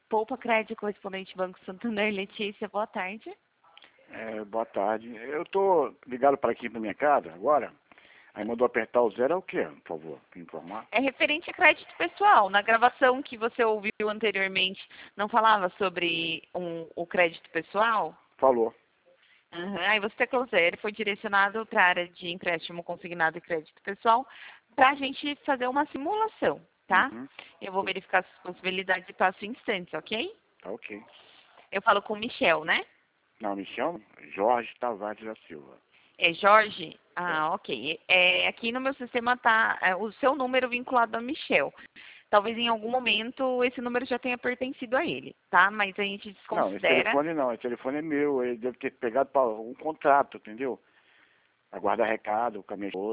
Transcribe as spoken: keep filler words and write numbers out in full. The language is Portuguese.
Poupa Crédito, correspondente Banco Santander, Letícia, boa tarde. É, boa tarde. Eu tô ligado para aqui para minha casa agora. Aí mandou apertar o zero, é o quê, por favor, me informar? É referente a crédito pessoal. Na gravação que você ouviu anteriormente, não falava sobre um, o crédito pessoal? Falou. Uhum. Aí você teclou zero, foi direcionado para a área de empréstimo consignado e crédito pessoal para a gente fazer uma simulação, tá? Uhum. Eu vou verificar as possibilidades e passo em instantes, ok? Tá ok. Eu falo com o Michel, né? Não, me chamo Jorge Tavares da Silva. É Jorge? É. Ah, ok. É, aqui no meu sistema tá é, o seu número vinculado a Michel. Talvez em algum momento esse número já tenha pertencido a ele, tá? Mas a gente Não, esse desconsidera. telefone não, esse telefone é meu, ele deve ter pegado para um contrato, entendeu? Aguardar recado com a minha esposa.